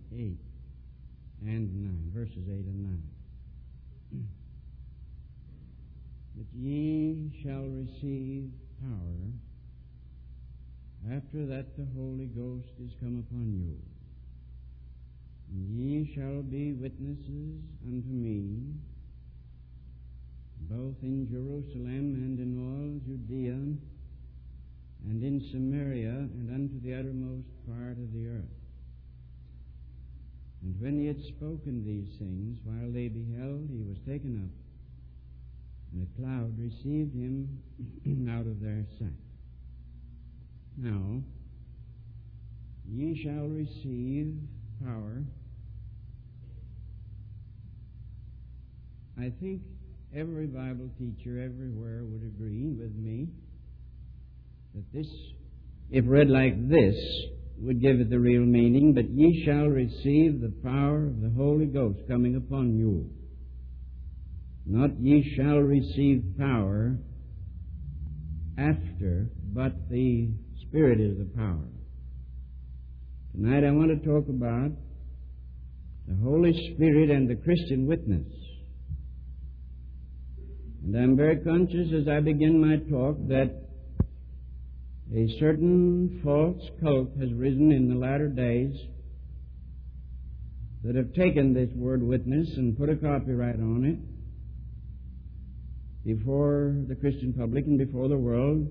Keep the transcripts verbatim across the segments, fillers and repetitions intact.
eight and nine, verses eight and nine. But ye shall receive power after that the Holy Ghost is come upon you. And ye shall be witnesses unto me, both in Jerusalem and in all Judea and in Samaria and unto the uttermost part of the earth. And when he had spoken these things, while they beheld, he was taken up, and a cloud received him out of their sight. Now, ye shall receive power. I think every Bible teacher everywhere would agree with me that this, if read like this, would give it the real meaning, but ye shall receive the power of the Holy Ghost coming upon you. Not ye shall receive power after, but the Spirit is the power. Tonight I want to talk about the Holy Spirit and the Christian witness. And I'm very conscious as I begin my talk that a certain false cult has risen in the latter days that have taken this word witness and put a copyright on it before the Christian public and before the world.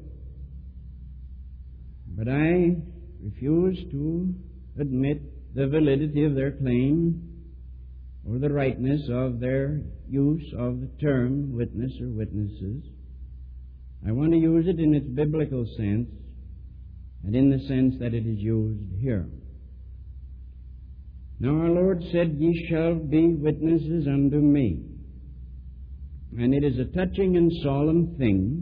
But I refuse to admit the validity of their claim or the rightness of their use of the term witness or witnesses. I want to use it in its biblical sense and in the sense that it is used here. Now our Lord said, ye shall be witnesses unto me. And it is a touching and solemn thing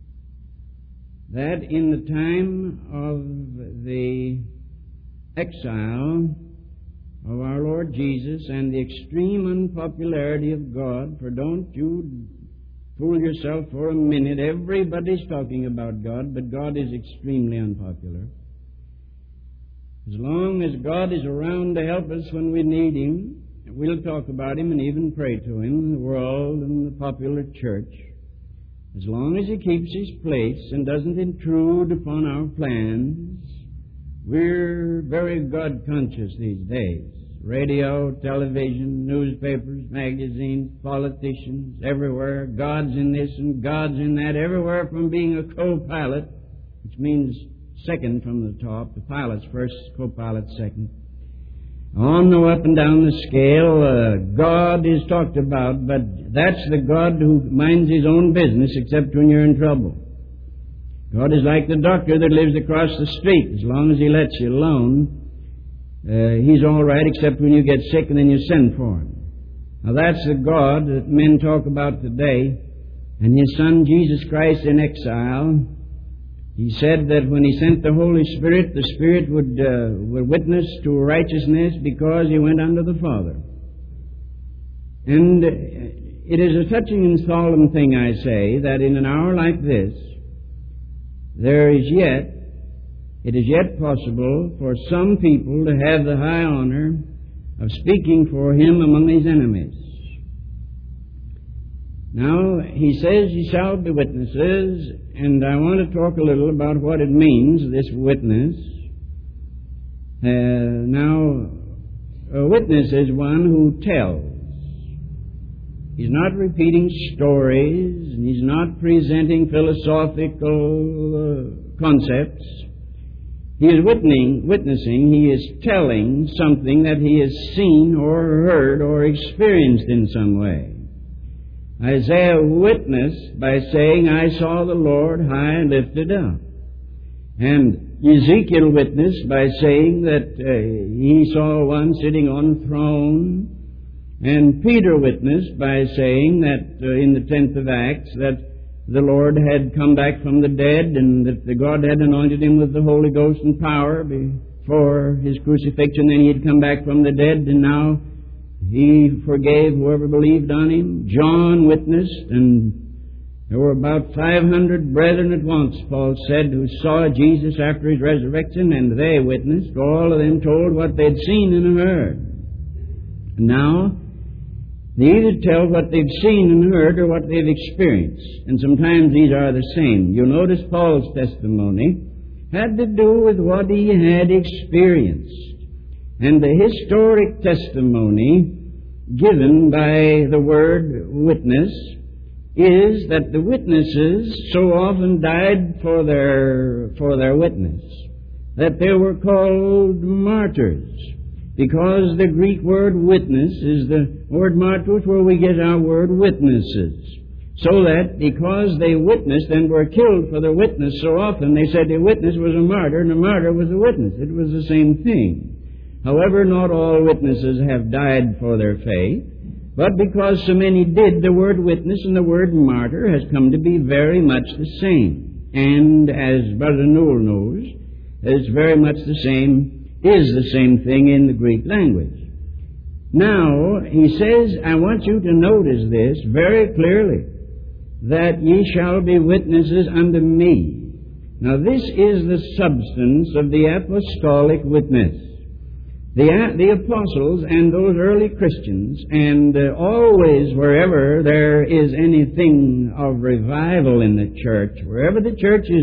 that in the time of the exile of our Lord Jesus and the extreme unpopularity of God, for don't you fool yourself for a minute, everybody's talking about God, but God is extremely unpopular. As long as God is around to help us when we need Him, we'll talk about Him and even pray to Him in the world and the popular church. As long as He keeps His place and doesn't intrude upon our plans, we're very God-conscious these days. Radio, television, newspapers, magazines, politicians, everywhere. God's in this and God's in that. Everywhere from being a co-pilot, which means second from the top. The pilot's first, co-pilot second. On the up and down the scale, uh, God is talked about, but that's the God who minds His own business except when you're in trouble. God is like the doctor that lives across the street. As long as He lets you alone, Uh, he's all right except when you get sick and then you send for Him. Now that's the God that men talk about today. And His Son Jesus Christ in exile, He said that when He sent the Holy Spirit, the Spirit would, uh, would witness to righteousness because He went unto the Father. And it is a touching and solemn thing, I say, that in an hour like this, there is yet It is yet possible for some people to have the high honor of speaking for Him among His enemies. Now, He says, ye shall be witnesses, and I want to talk a little about what it means, this witness. Uh, now, a witness is one who tells. He's not repeating stories, and he's not presenting philosophical uh, concepts. He is witnessing, witnessing, he is telling something that he has seen or heard or experienced in some way. Isaiah witnessed by saying, I saw the Lord high and lifted up. And Ezekiel witnessed by saying that uh, he saw one sitting on a throne. And Peter witnessed by saying that uh, in the tenth of Acts that the Lord had come back from the dead and that the God had anointed Him with the Holy Ghost and power before His crucifixion. Then He had come back from the dead and now He forgave whoever believed on Him. John witnessed and There were about five hundred brethren at once, Paul said, who saw Jesus after his resurrection, and they witnessed. All of them told what they'd seen and heard. And now, they either tell what they've seen and heard or what they've experienced. And sometimes these are the same. You'll notice Paul's testimony had to do with what he had experienced. And the historic testimony given by the word witness is that the witnesses so often died for their, for their witness that they were called martyrs, because the Greek word witness is the word martyrs where we get our word witnesses. So that because they witnessed and were killed for their witness so often, they said a witness was a martyr and a martyr was a witness. It was the same thing. However, not all witnesses have died for their faith, but because so many did, the word witness and the word martyr has come to be very much the same. And as Brother Newell knows, it's very much the same, is the same thing in the Greek language. Now, he says, I want you to notice this very clearly, that ye shall be witnesses unto me. Now, this is the substance of the apostolic witness. The, the apostles and those early Christians, and uh, always wherever there is anything of revival in the church, wherever the church is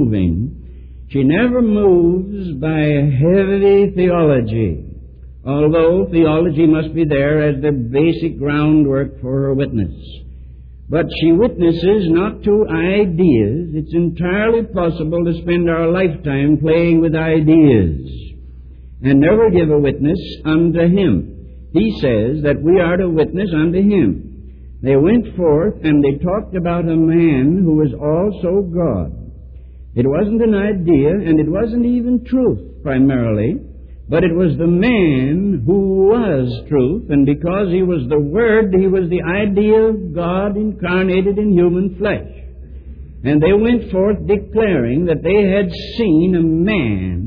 moving, she never moves by heavy theology, although theology must be there as the basic groundwork for her witness. But she witnesses not to ideas. It's entirely possible to spend our lifetime playing with ideas and never give a witness unto Him. He says that we are to witness unto Him. They went forth and they talked about a man who was also God. It wasn't an idea, and it wasn't even truth primarily, but it was the man who was truth, and because he was the Word, he was the idea of God incarnated in human flesh. And they went forth declaring that they had seen a man,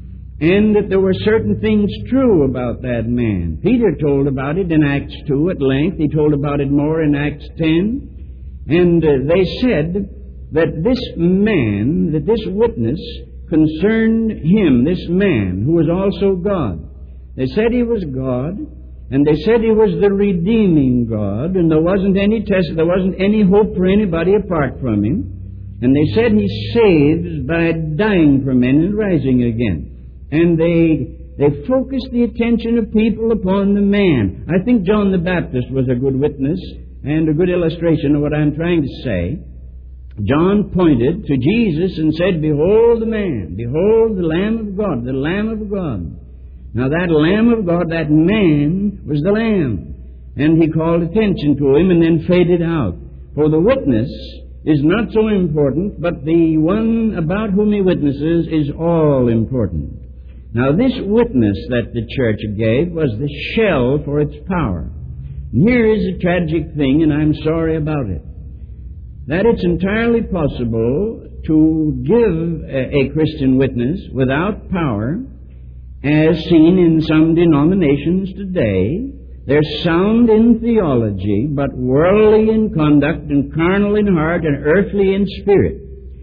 and that there were certain things true about that man. Peter told about it in Acts two at length. He told about it more in Acts ten. And uh, they said that this man, that this witness concerned him, this man who was also God. They said he was God, and they said he was the redeeming God, and there wasn't any test, there wasn't any hope for anybody apart from him. And they said he saves by dying for men and rising again. And they they focused the attention of people upon the man. I think John the Baptist was a good witness and a good illustration of what I'm trying to say. John pointed to Jesus and said, behold the man, behold the Lamb of God, the Lamb of God. Now that Lamb of God, that man was the Lamb. And he called attention to him and then faded out. For the witness is not so important, but the one about whom he witnesses is all important. Now, this witness that the church gave was the shell for its power. And here is a tragic thing, and I'm sorry about it, that it's entirely possible to give a, a Christian witness without power, as seen in some denominations today. They're sound in theology, but worldly in conduct, and carnal in heart, and earthly in spirit.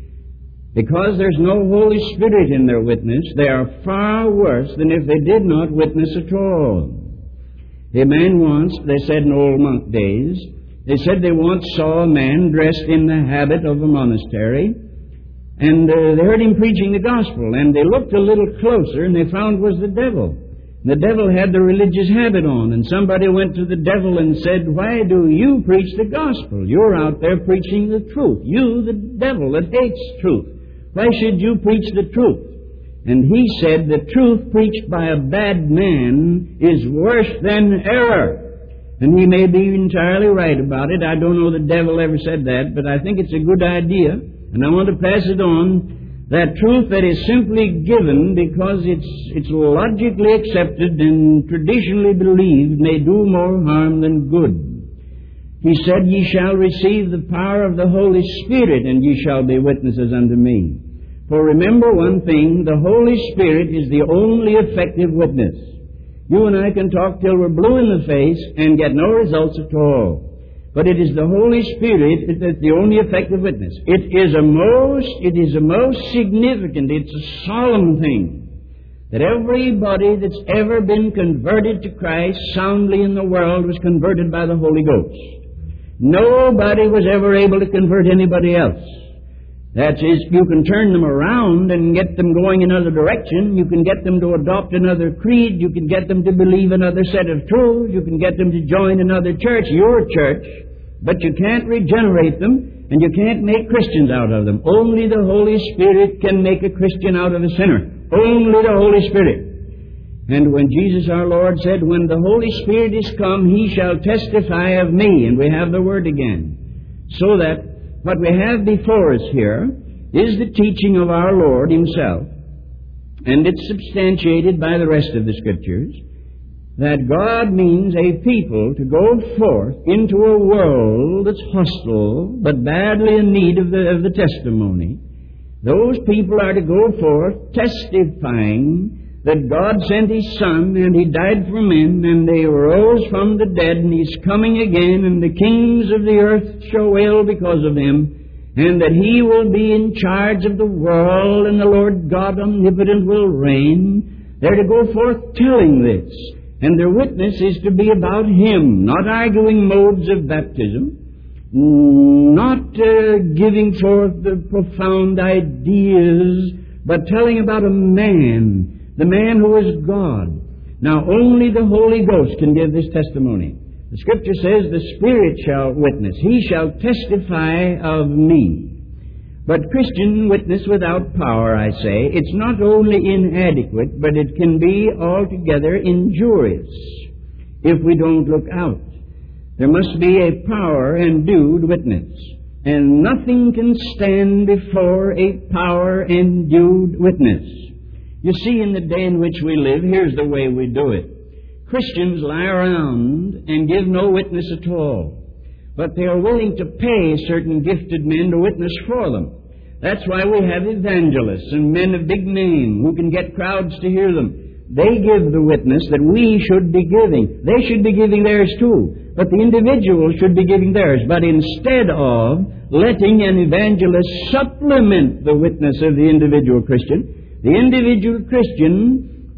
Because there's no Holy Spirit in their witness, they are far worse than if they did not witness at all. A man once, they said in old monk days, they said they once saw a man dressed in the habit of a monastery, and uh, they heard him preaching the gospel, and they looked a little closer, and they found it was the devil. The devil had the religious habit on, and somebody went to the devil and said, why do you preach the gospel? You're out there preaching the truth. You, the devil that hates truth. Why should you preach the truth? And he said, the truth preached by a bad man is worse than error. And he may be entirely right about it. I don't know the devil ever said that, but I think it's a good idea. And I want to pass it on. That truth that is simply given because it's, it's logically accepted and traditionally believed may do more harm than good. He said, ye shall receive the power of the Holy Spirit, and ye shall be witnesses unto me. For remember one thing, the Holy Spirit is the only effective witness. You and I can talk till we're blue in the face and get no results at all. But it is the Holy Spirit that's the only effective witness. It is a most, it is a most significant, it's a solemn thing that everybody that's ever been converted to Christ soundly in the world was converted by the Holy Ghost. Nobody was ever able to convert anybody else. That is, you can turn them around and get them going another direction. You can get them to adopt another creed. You can get them to believe another set of truths. You can get them to join another church, your church. But you can't regenerate them, and you can't make Christians out of them. Only the Holy Spirit can make a Christian out of a sinner. Only the Holy Spirit. And when Jesus our Lord said, when the Holy Spirit is come, He shall testify of me. And we have the word again. So that what we have before us here is the teaching of our Lord Himself, and it's substantiated by the rest of the Scriptures, that God means a people to go forth into a world that's hostile, but badly in need of the, of the testimony. Those people are to go forth testifying that God sent His Son, and He died for men, and they rose from the dead, and He's coming again, and the kings of the earth shall wail because of Him, and that He will be in charge of the world, and the Lord God omnipotent will reign. They're to go forth telling this, and their witness is to be about Him, not arguing modes of baptism, not uh, giving forth the profound ideas, but telling about a man, the man who is God. Now, only the Holy Ghost can give this testimony. The Scripture says, the Spirit shall witness. He shall testify of me. But Christian witness without power, I say, it's not only inadequate, but it can be altogether injurious if we don't look out. There must be a power-endued witness. And nothing can stand before a power-endued witness. You see, in the day in which we live, here's the way we do it. Christians lie around and give no witness at all. But they are willing to pay certain gifted men to witness for them. That's why we have evangelists and men of big name who can get crowds to hear them. They give the witness that we should be giving. They should be giving theirs too. But the individual should be giving theirs. But instead of letting an evangelist supplement the witness of the individual Christian, the individual Christian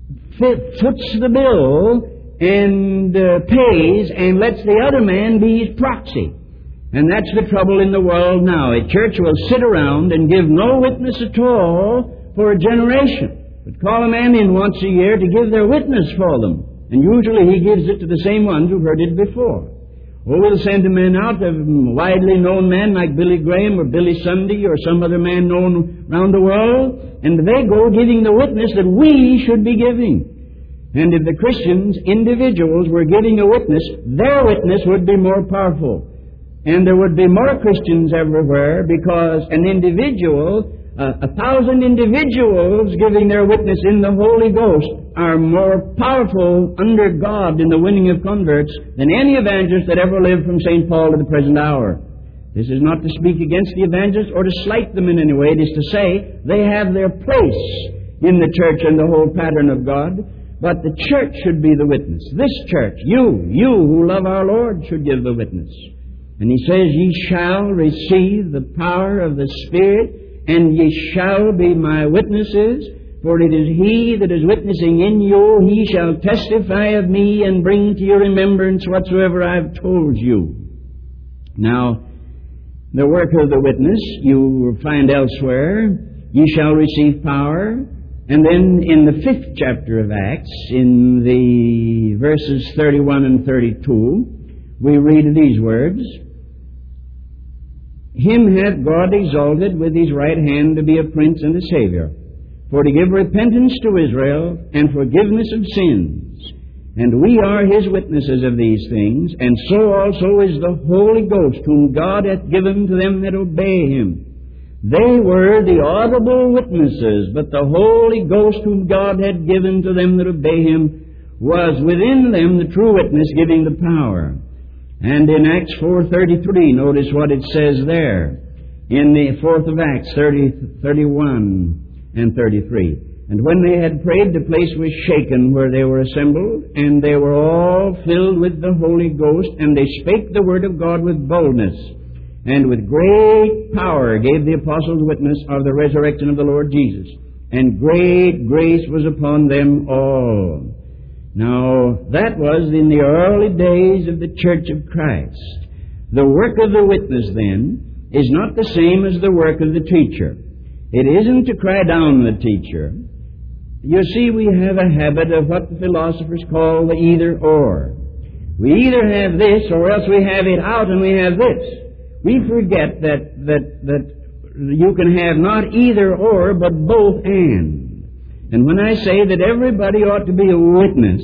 foots the bill and uh, pays and lets the other man be his proxy. And that's the trouble in the world now. A church will sit around and give no witness at all for a generation, but call a man in once a year to give their witness for them. And usually he gives it to the same ones who've heard it before. Or we'll send a man out, a widely known man like Billy Graham or Billy Sunday or some other man known around the world, and they go giving the witness that we should be giving. And if the Christians, individuals, were giving a witness, their witness would be more powerful. And there would be more Christians everywhere, because an individual, uh, a thousand individuals giving their witness in the Holy Ghost are more powerful under God in the winning of converts than any evangelist that ever lived from Saint Paul to the present hour. This is not to speak against the evangelists or to slight them in any way. It is to say they have their place in the church and the whole pattern of God. But the church should be the witness. This church, you, you who love our Lord, should give the witness. And He says, ye shall receive the power of the Spirit, and ye shall be my witnesses, for it is He that is witnessing in you. He shall testify of me and bring to your remembrance whatsoever I have told you. Now, the work of the witness you will find elsewhere. Ye shall receive power. And then in the fifth chapter of Acts, in the verses thirty-one and thirty-two, we read these words, Him hath God exalted with His right hand to be a prince and a Savior, for to give repentance to Israel and forgiveness of sins. And we are His witnesses of these things, and so also is the Holy Ghost, whom God hath given to them that obey Him. They were the audible witnesses, but the Holy Ghost, whom God had given to them that obey Him, was within them the true witness, giving the power. And in Acts four thirty-three, notice what it says there. In the fourth of Acts, thirty, thirty-one and thirty-three. And when they had prayed, the place was shaken where they were assembled, and they were all filled with the Holy Ghost, and they spake the word of God with boldness, and with great power gave the apostles witness of the resurrection of the Lord Jesus. And great grace was upon them all. Now, that was in the early days of the Church of Christ. The work of the witness, then, is not the same as the work of the teacher. It isn't to cry down the teacher. You see, we have a habit of what the philosophers call the either-or. We either have this, or else we have it out and we have this. We forget that, that, that you can have not either-or, but both and. And when I say that everybody ought to be a witness,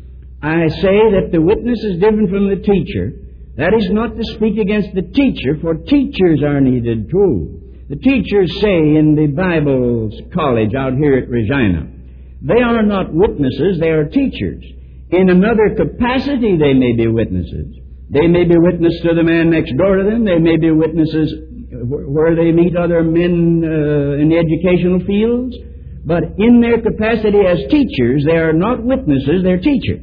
I say that the witness is different from the teacher. That is not to speak against the teacher, for teachers are needed too. The teachers say in the Bible college out here at Regina, they are not witnesses, they are teachers. In another capacity, they may be witnesses. They may be witness to the man next door to them. They may be witnesses where they meet other men uh, in the educational fields. But in their capacity as teachers, they are not witnesses, they're teachers.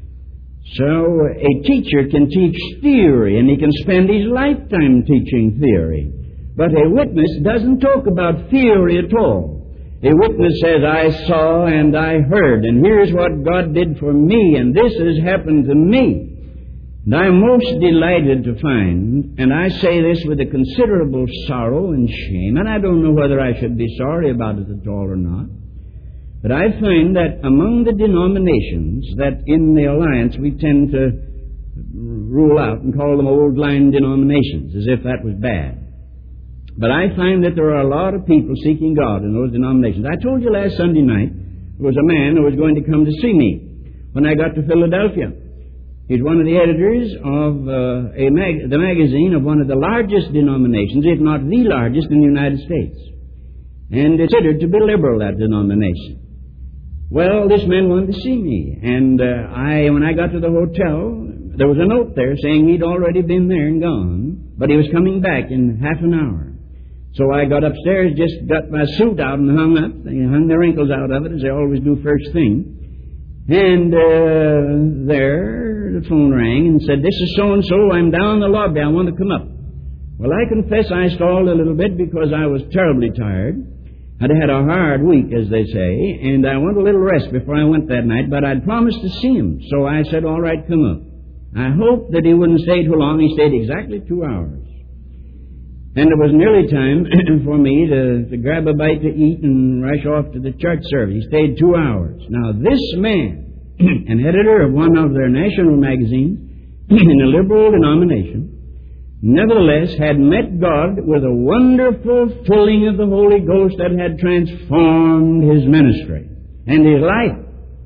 So a teacher can teach theory, and he can spend his lifetime teaching theory. But a witness doesn't talk about theory at all. A witness says, I saw and I heard, and here's what God did for me, and this has happened to me. And I'm most delighted to find, and I say this with a considerable sorrow and shame, and I don't know whether I should be sorry about it at all or not, but I find that among the denominations that in the Alliance we tend to rule out and call them old line denominations, as if that was bad. But I find that there are a lot of people seeking God in those denominations. I told you last Sunday night there was a man who was going to come to see me when I got to Philadelphia. He's one of the editors of uh, a mag- the magazine of one of the largest denominations, if not the largest in the United States. And it's considered to be liberal, that denomination. Well, this man wanted to see me. And uh, I, when I got to the hotel, there was a note there saying he'd already been there and gone, but he was coming back in half an hour. So I got upstairs, just got my suit out and hung up. They hung the wrinkles out of it, as they always do first thing. And uh, there, the phone rang and said, this is so-and-so, I'm down in the lobby, I want to come up. Well, I confess I stalled a little bit because I was terribly tired. I'd had a hard week, as they say, and I wanted a little rest before I went that night, but I'd promised to see him. So I said, all right, come up. I hoped that he wouldn't stay too long. He stayed exactly two hours. And it was nearly time for me to, to grab a bite to eat and rush off to the church service. He stayed two hours. Now, this man, an editor of one of their national magazines in a liberal denomination, nevertheless had met God with a wonderful filling of the Holy Ghost that had transformed his ministry and his life.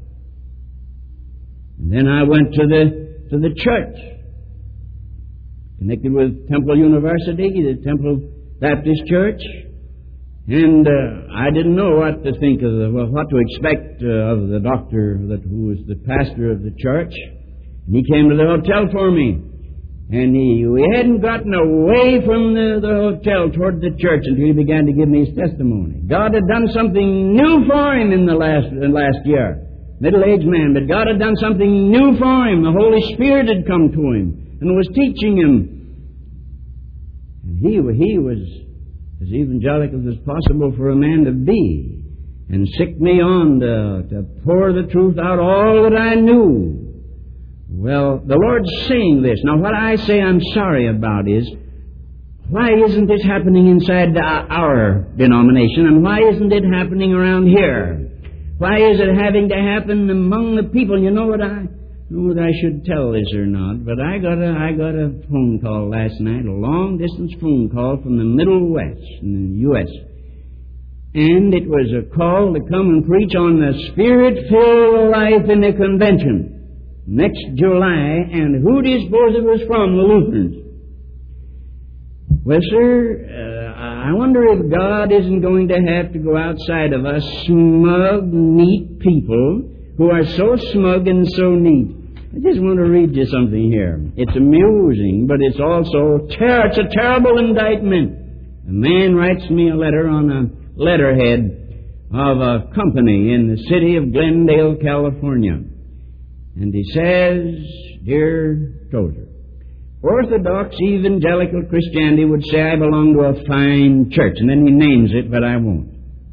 And then I went to the to the church, connected with Temple University, the Temple Baptist Church, and uh, I didn't know what to think of the, well, what to expect uh, of the doctor that who was the pastor of the church. And he came to the hotel for me, and he we hadn't gotten away from the, the hotel toward the church until he began to give me his testimony. God had done something new for him in the last uh, last year. Middle-aged man, but God had done something new for him. The Holy Spirit had come to him and was teaching him. And he, he was as evangelical as possible for a man to be, and sicked me on to, to pour the truth out, all that I knew. Well, the Lord's saying this. Now, what I say I'm sorry about is, why isn't this happening inside our denomination, and why isn't it happening around here? Why is it having to happen among the people? You know what I, I don't know whether I should tell this or not, but I got a I got a phone call last night, a long distance phone call from the Middle West in the U S And it was a call to come and preach on the Spirit-filled life in the convention next July. And who do you suppose it was from? The Lutherans. Well, sir, uh, I wonder if God isn't going to have to go outside of us smug, neat people who are so smug and so neat. I just want to read you something here. It's amusing, but it's also ter- it's a terrible indictment. A man writes me a letter on a letterhead of a company in the city of Glendale, California. And he says, "Dear Tozer, Orthodox evangelical Christianity would say I belong to a fine church," and then he names it, but I won't.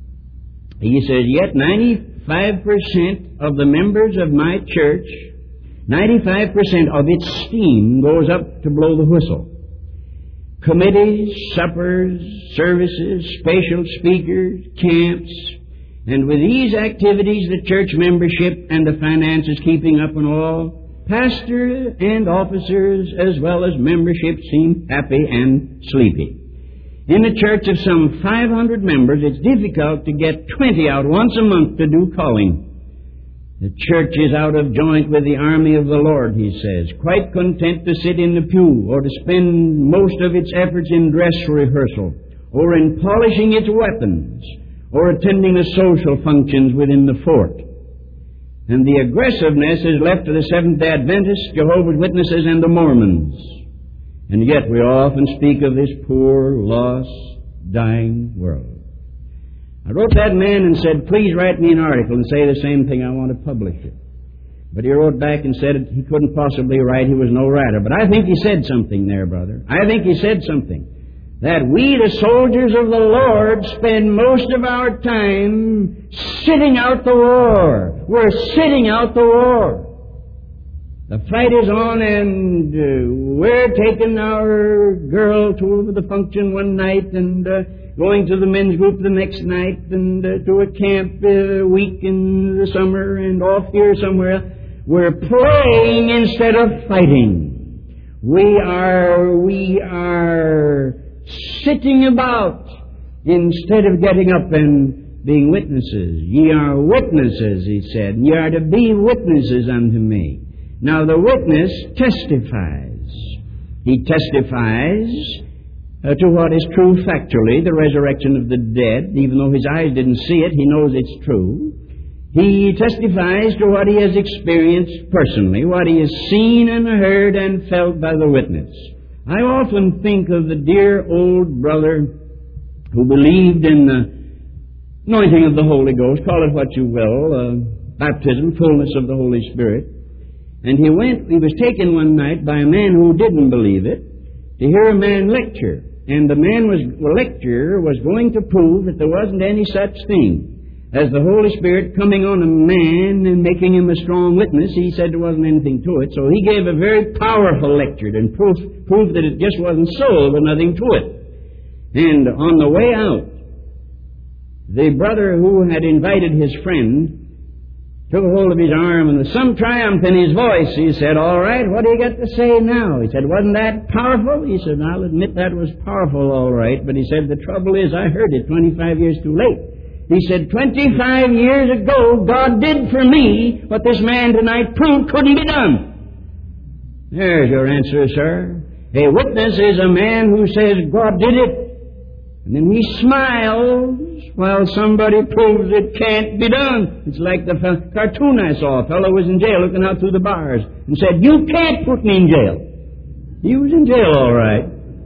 He says, "Yet ninety-five percent of the members of my church, ninety-five percent of its steam goes up to blow the whistle. Committees, suppers, services, special speakers, camps, and with these activities the church membership and the finances keeping up and all, pastor and officers as well as membership seem happy and sleepy. In a church of some five hundred members, it's difficult to get twenty out once a month to do calling. The church is out of joint with the army of the Lord," he says, "quite content to sit in the pew or to spend most of its efforts in dress rehearsal or in polishing its weapons or attending the social functions within the fort. And the aggressiveness is left to the Seventh-day Adventists, Jehovah's Witnesses, and the Mormons. And yet we often speak of this poor, lost, dying world." I wrote that man and said, "Please write me an article and say the same thing. I want to publish it." But he wrote back and said he couldn't possibly write. He was no writer. But I think he said something there, brother. I think he said something. That we, the soldiers of the Lord, spend most of our time sitting out the war. We're sitting out the war. The fight is on, and uh, we're taking our girl to the function one night and uh, going to the men's group the next night and uh, to a camp a uh, week in the summer and off here somewhere. We're playing instead of fighting. We are, we are sitting about instead of getting up and being witnesses. Ye are witnesses, he said. Ye are to be witnesses unto me. Now the witness testifies. He testifies uh, to what is true factually, the resurrection of the dead. Even though his eyes didn't see it, he knows it's true. He testifies to what he has experienced personally, what he has seen and heard and felt by the witness. I often think of the dear old brother who believed in the anointing of the Holy Ghost, call it what you will, uh, baptism, fullness of the Holy Spirit. And he went, he was taken one night by a man who didn't believe it to hear a man lecture. And the man was, the lecturer was going to prove that there wasn't any such thing as the Holy Spirit coming on a man and making him a strong witness. He said there wasn't anything to it. So he gave a very powerful lecture and proof, proved that it just wasn't so, but nothing to it. And on the way out, the brother who had invited his friend took a hold of his arm, and with some triumph in his voice, he said, "All right, what do you got to say now?" He said, "Wasn't that powerful?" He said, "I'll admit that was powerful, all right." But he said, "The trouble is I heard it twenty-five years too late." He said, twenty-five years ago, God did for me what this man tonight proved couldn't be done." There's your answer, sir. A witness is a man who says God did it, and then he smiles while somebody proves it can't be done. It's like the f- cartoon I saw. A fellow was in jail looking out through the bars and said, "You can't put me in jail." He was in jail, all right.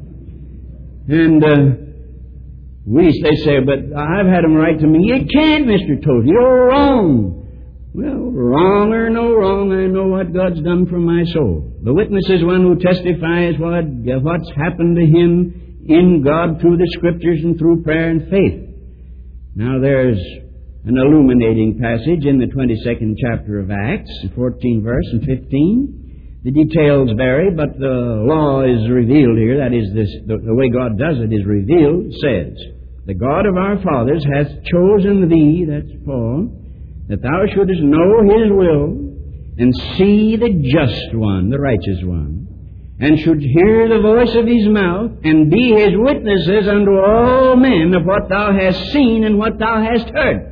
And uh, we, they say, "But I've had him write to me." "You can't, Mister Tozer. You're wrong." Well, wrong or no wrong, I know what God's done for my soul. The witness is one who testifies what what's happened to him in God through the Scriptures and through prayer and faith. Now there's an illuminating passage in the twenty-second chapter of Acts, fourteenth verse and fifteen. The details vary, but the law is revealed here. That is, this, the, the way God does it is revealed. It says, "The God of our fathers hath chosen thee," that's Paul, "that thou shouldest know his will and see the just one," the righteous one, "and should hear the voice of his mouth, and be his witnesses unto all men of what thou hast seen and what thou hast heard."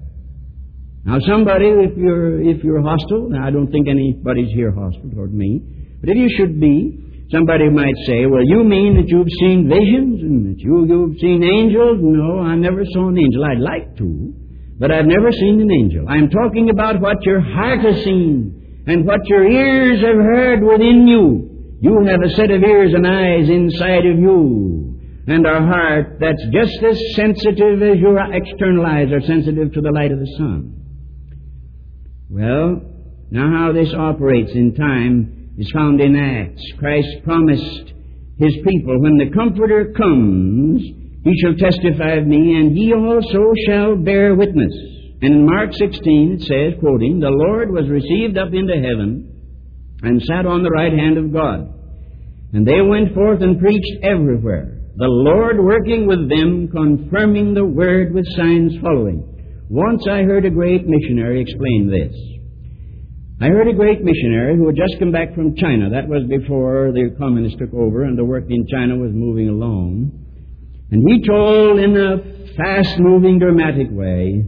Now somebody, if you're if you're hostile, now I don't think anybody's here hostile toward me, but if you should be, somebody might say, "Well, you mean that you've seen visions and that you, you've seen angels?" No, I never saw an angel. I'd like to, but I've never seen an angel. I'm talking about what your heart has seen and what your ears have heard within you. You have a set of ears and eyes inside of you and a heart that's just as sensitive as your external eyes are sensitive to the light of the sun. Well, now how this operates in time is found in Acts. Christ promised His people, when the Comforter comes, He shall testify of me, and ye also shall bear witness. And in Mark sixteen it says, quoting, the Lord was received up into heaven and sat on the right hand of God. And they went forth and preached everywhere, the Lord working with them, confirming the word with signs following. Once I heard a great missionary explain this. I heard a great missionary who had just come back from China. That was before the communists took over and the work in China was moving along. And he told in a fast-moving, dramatic way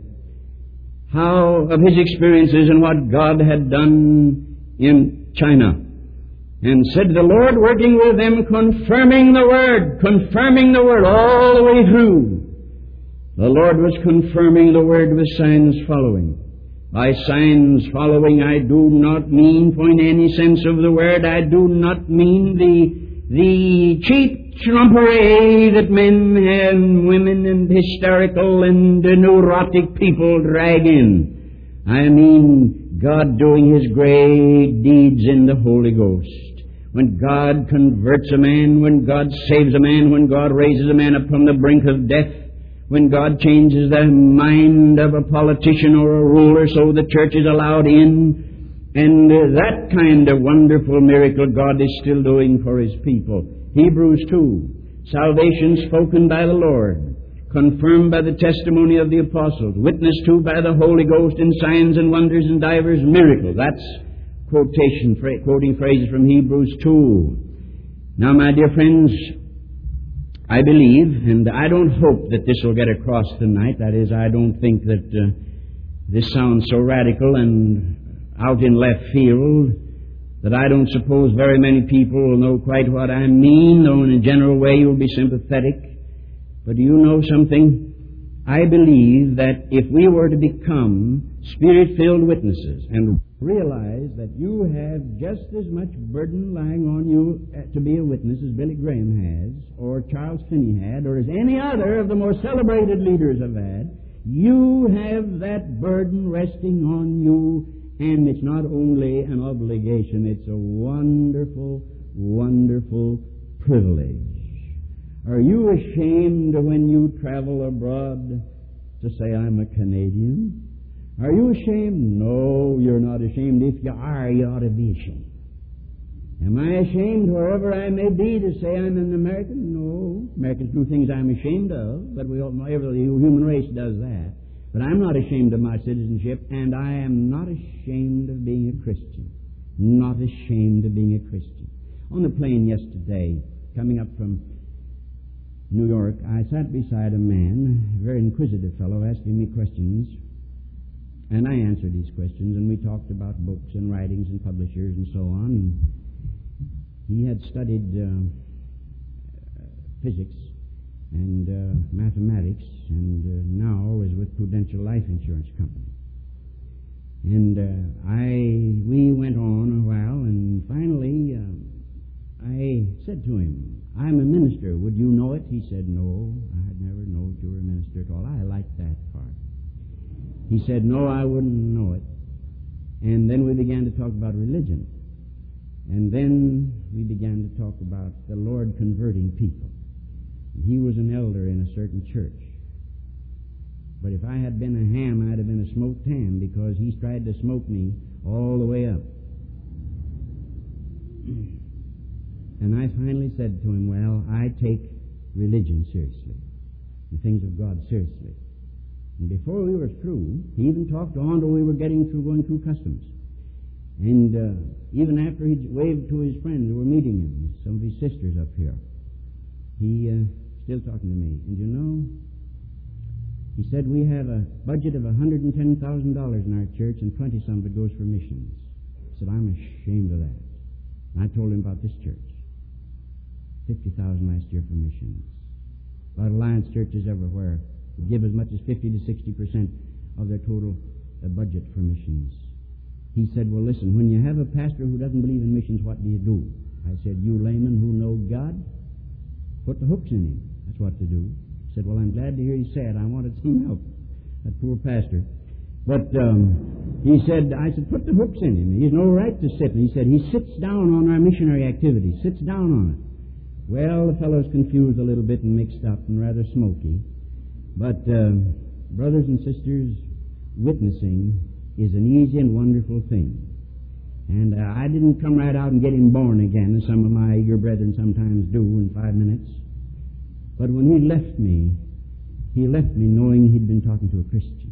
how of his experiences and what God had done in China. And said, the Lord working with them, confirming the Word, confirming the Word all the way through. The Lord was confirming the Word with signs following. By signs following, I do not mean, for in any sense of the word, I do not mean the, the cheap trumpery that men and women and hysterical and neurotic people drag in. I mean God doing His great deeds in the Holy Ghost. When God converts a man, when God saves a man, when God raises a man up from the brink of death, when God changes the mind of a politician or a ruler so the church is allowed in, and uh, that kind of wonderful miracle God is still doing for His people. Hebrews two, salvation spoken by the Lord, confirmed by the testimony of the apostles, witnessed to by the Holy Ghost in signs and wonders and divers miracles. That's quotation, fra- quoting phrases from Hebrews two. Now, my dear friends, I believe, and I don't hope that this will get across tonight. That is, I don't think that uh, this sounds so radical and out in left field that I don't suppose very many people will know quite what I mean, though in a general way you'll be sympathetic. But do you know something? I believe that if we were to become Spirit-filled witnesses and realize that you have just as much burden lying on you to be a witness as Billy Graham has, or Charles Finney had, or as any other of the more celebrated leaders have had, you have that burden resting on you, and it's not only an obligation, it's a wonderful, wonderful privilege. Are you ashamed when you travel abroad to say, I'm a Canadian? Are you ashamed? No, you're not ashamed. If you are, you ought to be ashamed. Am I ashamed wherever I may be to say I'm an American? No. Americans do things I'm ashamed of, but we all, every human race does that. But I'm not ashamed of my citizenship, and I am not ashamed of being a Christian. Not ashamed of being a Christian. On the plane yesterday, coming up from New York, I sat beside a man, a very inquisitive fellow, asking me questions. And I answered these questions, and we talked about books and writings and publishers and so on. And he had studied uh, physics and uh, mathematics, and uh, now is with Prudential Life Insurance Company. And uh, I, we went on a while, and finally uh, I said to him, I'm a minister. Would you know it? He said, no, I had never known you were a minister at all. I liked that part. He said, no, I wouldn't know it. And then we began to talk about religion. And then we began to talk about the Lord converting people. He was an elder in a certain church. But if I had been a ham, I'd have been a smoked ham, because he's tried to smoke me all the way up. And I finally said to him, well, I take religion seriously, the things of God seriously. And before we were through, he even talked on till we were getting through, going through customs. And uh, even after he waved to his friends who were meeting him, some of his sisters up here, he uh, still talking to me. And you know, he said, we have a budget of one hundred ten thousand dollars in our church, and twenty some of it goes for missions. I said, I'm ashamed of that. And I told him about this church. fifty thousand last year for missions. A lot of Alliance churches everywhere give as much as fifty to sixty percent of their total uh, budget for missions. He said, well, listen, when you have a pastor who doesn't believe in missions, what do you do? I said, you laymen who know God, put the hooks in him. That's what to do. He said, well, I'm glad to hear you say it. I wanted some help. That poor pastor. But um, he said, I said, put the hooks in him. He has no right to sit. And he said, he sits down on our missionary activity, sits down on it. Well, the fellow's confused a little bit and mixed up and rather smoky. But, uh, brothers and sisters, witnessing is an easy and wonderful thing. And uh, I didn't come right out and get him born again, as some of my eager brethren sometimes do in five minutes. But when he left me, he left me knowing he'd been talking to a Christian.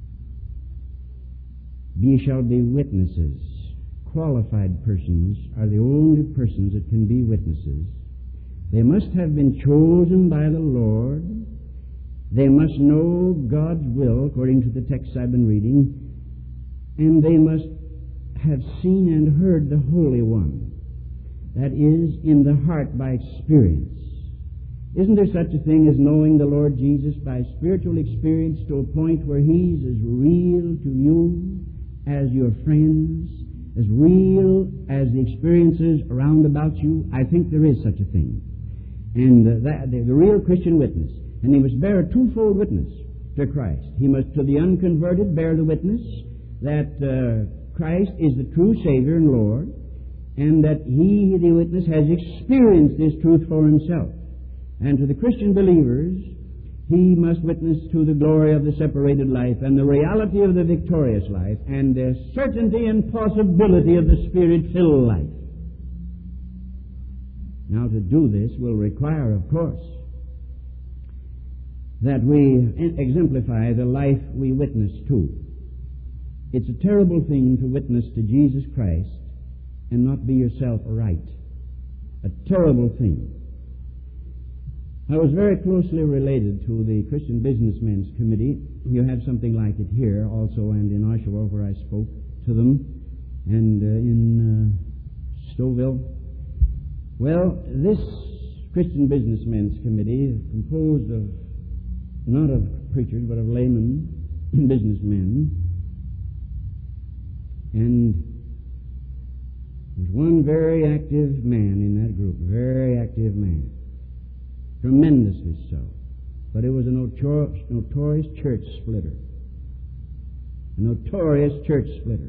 Ye shall be witnesses. Qualified persons are the only persons that can be witnesses. They must have been chosen by the Lord. They must know God's will, according to the text I've been reading. And they must have seen and heard the Holy One. That is, in the heart by experience. Isn't there such a thing as knowing the Lord Jesus by spiritual experience to a point where He's as real to you as your friends, as real as the experiences around about you? I think there is such a thing. And uh, that, the, the real Christian witness. And he must bear a twofold witness to Christ. He must, to the unconverted, bear the witness that uh, Christ is the true Savior and Lord, and that he, the witness, has experienced this truth for himself. And to the Christian believers, he must witness to the glory of the separated life and the reality of the victorious life and the certainty and possibility of the Spirit-filled life. Now, to do this will require, of course, that we exemplify the life we witness to. It's a terrible thing to witness to Jesus Christ and not be yourself right. A terrible thing. I was very closely related to the Christian Businessmen's Committee. You have something like it here also, and in Oshawa, where I spoke to them, and uh, in uh, Stouffville. Well, this Christian Businessmen's Committee is composed of, not of preachers, but of laymen, businessmen. And there was one very active man in that group, very active man. Tremendously so. But it was a notor- notorious church splitter. A notorious church splitter.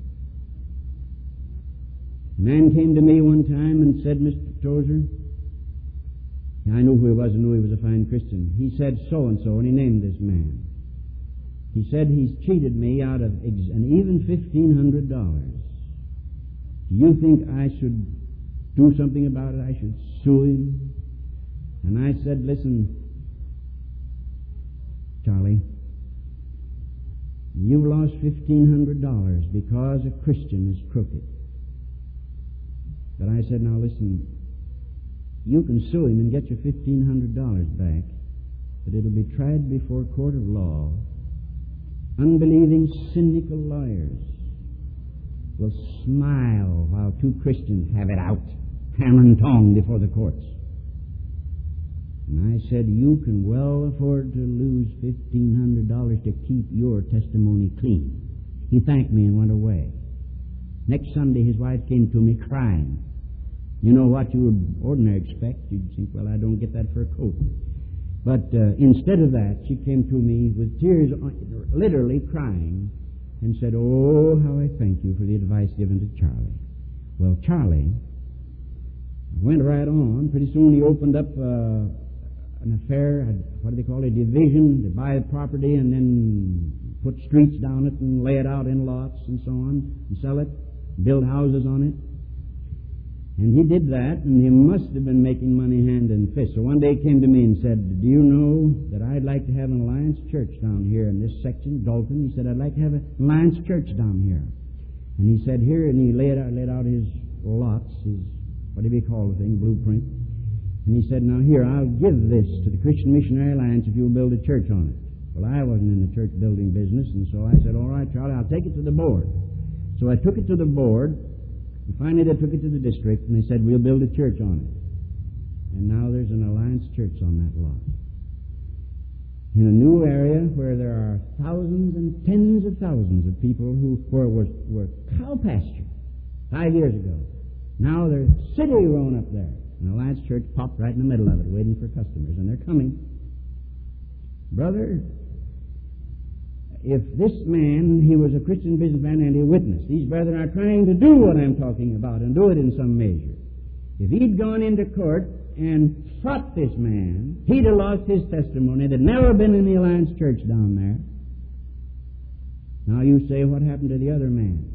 A man came to me one time and said, Mister Tozer, I knew who he was and knew he was a fine Christian. He said so-and-so, and he named this man. He said he's cheated me out of ex- an even fifteen hundred dollars. Do you think I should do something about it? I should sue him? And I said, listen, Charlie, you've lost fifteen hundred dollars because a Christian is crooked. But I said, now listen, you can sue him and get your fifteen hundred dollars back, but it'll be tried before a court of law. Unbelieving, cynical lawyers will smile while two Christians have it out, hammer and tong, before the courts. And I said, you can well afford to lose fifteen hundred dollars to keep your testimony clean. He thanked me and went away. Next Sunday, his wife came to me crying. You know what you would ordinarily expect? You'd think, well, I don't get that for a coat. But uh, instead of that, she came to me with tears, literally crying, and said, oh, how I thank you for the advice given to Charlie. Well, Charlie went right on. Pretty soon he opened up uh, an affair, what do they call it, a division, to buy the property and then put streets down it and lay it out in lots and so on, and sell it, build houses on it. And he did that, and he must have been making money hand and fist. So one day he came to me and said, do you know that I'd like to have an Alliance Church down here in this section, Dalton? He said, I'd like to have an Alliance Church down here. And he said, here, and he laid out, laid out his lots, his, what do you call the thing, blueprint. And he said, now here, I'll give this to the Christian Missionary Alliance if you'll build a church on it. Well, I wasn't in the church building business, and so I said, all right, Charlie, I'll take it to the board. So I took it to the board. And finally, they took it to the district, and they said, we'll build a church on it. And now there's an Alliance Church on that lot. In a new area where there are thousands and tens of thousands of people who were, were, were cow pasture five years ago. Now there's city grown up there. And the Alliance Church popped right in the middle of it, waiting for customers, and they're coming. Brother, if this man, he was a Christian businessman and he witnessed, these brethren are trying to do what I'm talking about and do it in some measure. If he'd gone into court and fought this man, he'd have lost his testimony. There'd never been in the Alliance Church down there. Now you say, what happened to the other man?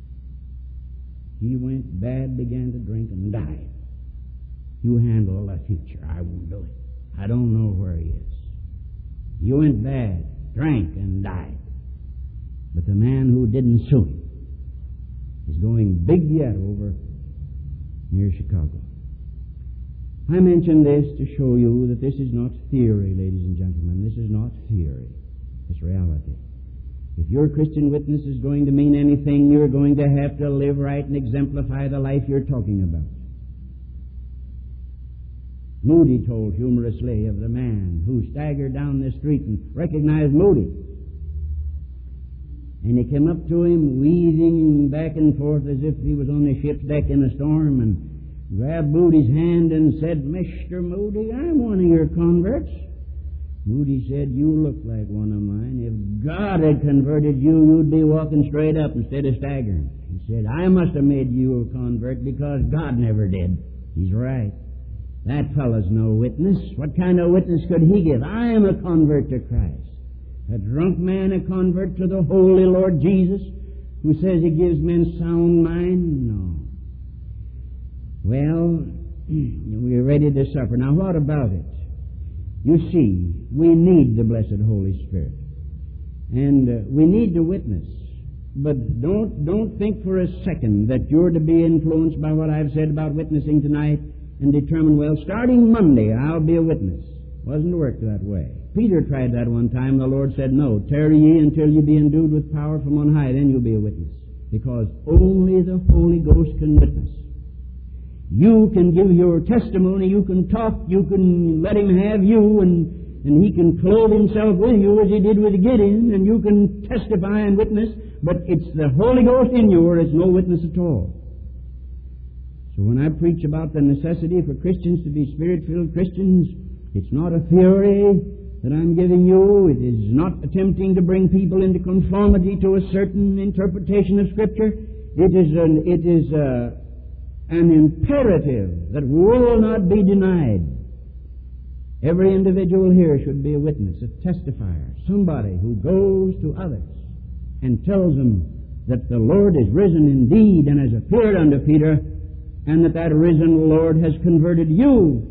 He went bad, began to drink, and died. You handle the future. I won't do it. I don't know where he is. You went bad, drank, and died. But the man who didn't sue him is going big yet over near Chicago. I mention this to show you that this is not theory, ladies and gentlemen. This is not theory. It's reality. If your Christian witness is going to mean anything, you're going to have to live right and exemplify the life you're talking about. Moody told humorously of the man who staggered down the street and recognized Moody. And he came up to him, wheezing back and forth as if he was on the ship's deck in a storm, and grabbed Moody's hand and said, "Mister Moody, I'm one of your converts." Moody said, "You look like one of mine. If God had converted you, you'd be walking straight up instead of staggering." He said, "I must have made you a convert because God never did." He's right. That fellow's no witness. What kind of witness could he give? I am a convert to Christ. A drunk man a convert to the Holy Lord Jesus, who says he gives men sound mind? No. Well, we're ready to suffer. Now, what about it? You see, we need the blessed Holy Spirit. And uh, we need to witness. But don't, don't think for a second that you're to be influenced by what I've said about witnessing tonight and determine, well, starting Monday, I'll be a witness. Wasn't work that way. Peter tried that one time. The Lord said, "No, tarry ye until you be endued with power from on high, then you'll be a witness." Because only the Holy Ghost can witness. You can give your testimony, you can talk, you can let Him have you, and, and He can clothe Himself with you as He did with Gideon, and you can testify and witness, but it's the Holy Ghost in you or it's no witness at all. So when I preach about the necessity for Christians to be Spirit-filled Christians, it's not a theory that I'm giving you. It is not attempting to bring people into conformity to a certain interpretation of Scripture. It is an, it is a, an imperative that will not be denied. Every individual here should be a witness, a testifier, somebody who goes to others and tells them that the Lord is risen indeed and has appeared unto Peter, and that that risen Lord has converted you.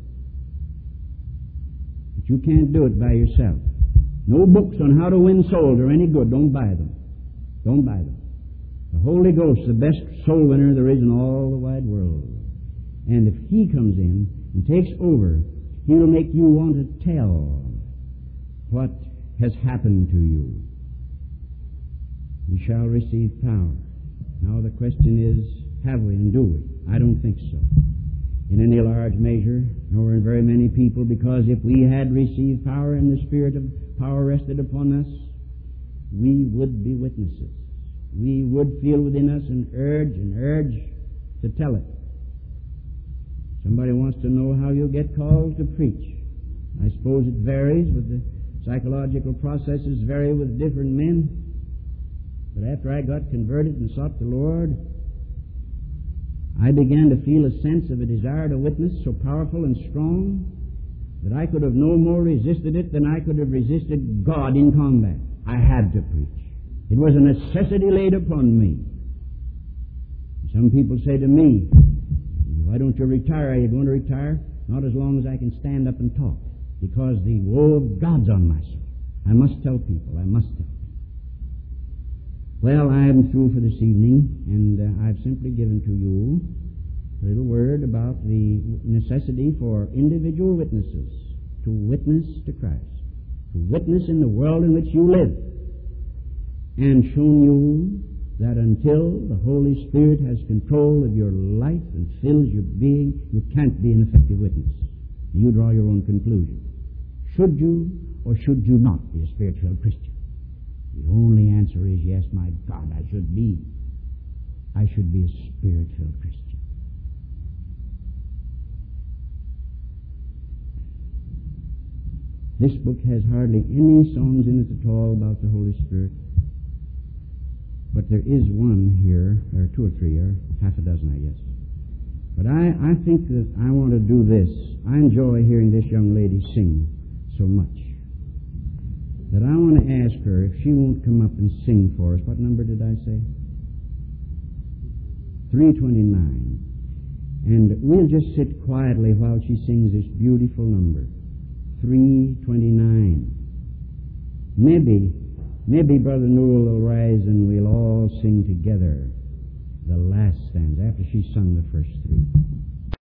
But you can't do it by yourself. No books on how to win souls are any good. Don't buy them. Don't buy them. The Holy Ghost is the best soul winner there is in all the wide world. And if He comes in and takes over, He'll make you want to tell what has happened to you. You shall receive power. Now the question is, have we and do we? I don't think so. In any large measure, nor in very many people, because if we had received power and the Spirit of power rested upon us, we would be witnesses. We would feel within us an urge, an urge to tell it. Somebody wants to know how you get called to preach. I suppose it varies with the psychological processes vary with different men. But after I got converted and sought the Lord, I began to feel a sense of a desire to witness so powerful and strong that I could have no more resisted it than I could have resisted God in combat. I had to preach. It was a necessity laid upon me. Some people say to me, "Why don't you retire?" Are you going to retire? Not as long as I can stand up and talk, because the woe of God's on my soul. I must tell people. I must tell people. Well, I am through for this evening, and uh, I've simply given to you a little word about the necessity for individual witnesses to witness to Christ, to witness in the world in which you live, and shown you that until the Holy Spirit has control of your life and fills your being, you can't be an effective witness. You draw your own conclusion. Should you or should you not be a Spirit-filled Christian? The only answer is yes, my God, I should be. I should be a Spirit-filled Christian. This book has hardly any songs in it at all about the Holy Spirit. But there is one here, or two or three, or half a dozen, I guess. But I, I think that I want to do this. I enjoy hearing this young lady sing so much that I want to ask her if she won't come up and sing for us. What number did I say? three twenty-nine. And we'll just sit quietly while she sings this beautiful number. three twenty-nine. Maybe, maybe Brother Newell will rise and we'll all sing together the last stanza after she's sung the first three.